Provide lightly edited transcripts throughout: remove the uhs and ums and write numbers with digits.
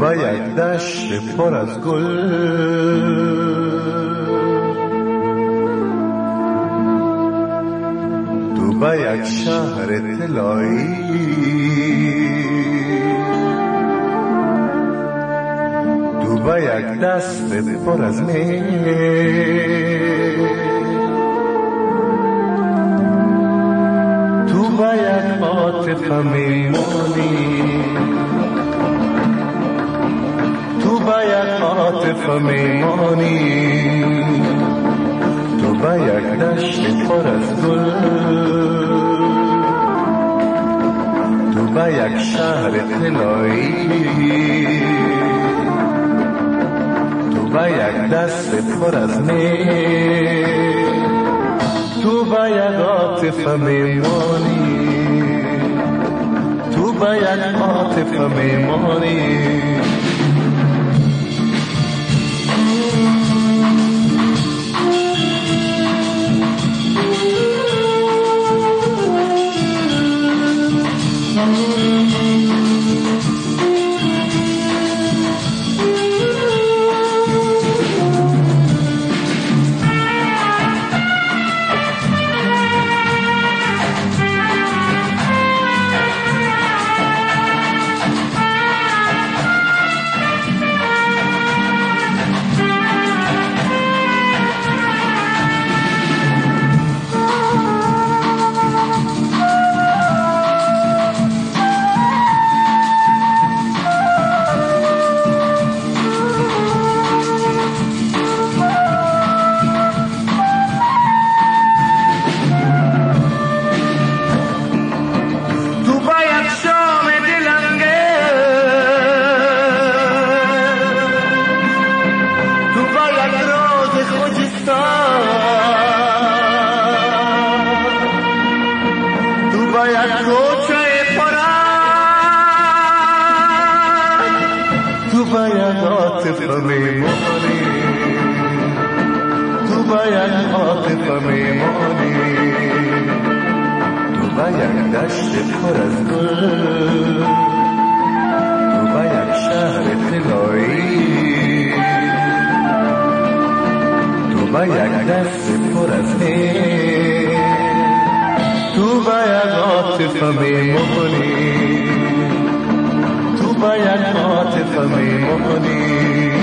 با یک دشت پر از گل، تو با یک شهر طلایی، تو با یک دست پر از می، تو با یک عاطفه میمانی، تو با یک عاطفه میمانی، تو با یک دشت پر از گل، تو با یک شهر طلایی، تو با یک دست پر از می، تو با یک عاطفه میمانی، تو با یک عاطفه میمانی. تو با یک عاطفه میمانی، تو با یک عاطفه میمانی، تو با یک دشت پر از گل، تو با یک شهر طلایی، تو با یک دست پر از می، تو با یک عاطفه میمانی، تو با یک عاطفه میمانی.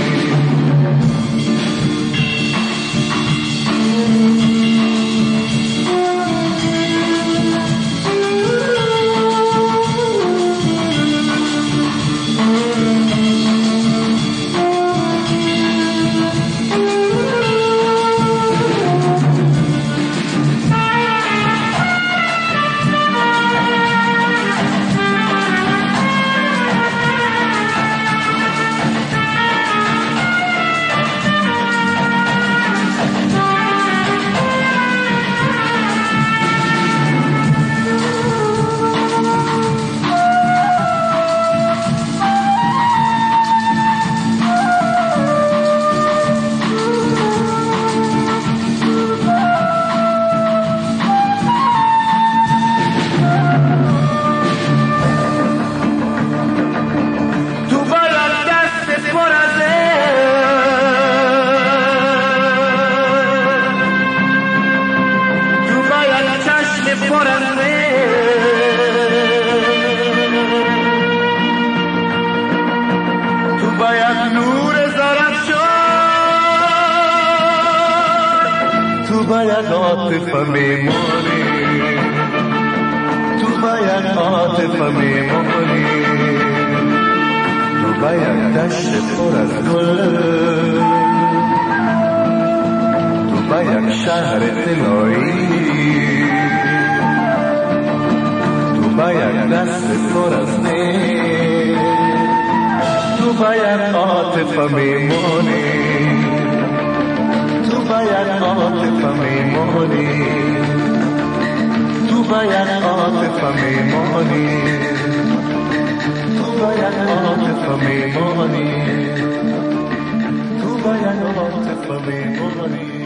تو باید نور زرافشان، تو باید عاطفه میمانی، تو باید عاطفه میمانی، تو باید دشت پر از گل، تو باید شهر طلایی، تو باید دست پر از می، تو باید عاطفه میمانی، تو باید عاطفه میمانی، تو باید عاطفه میمانی، تو باید عاطفه میمانی، تو باید عاطفه میمانی.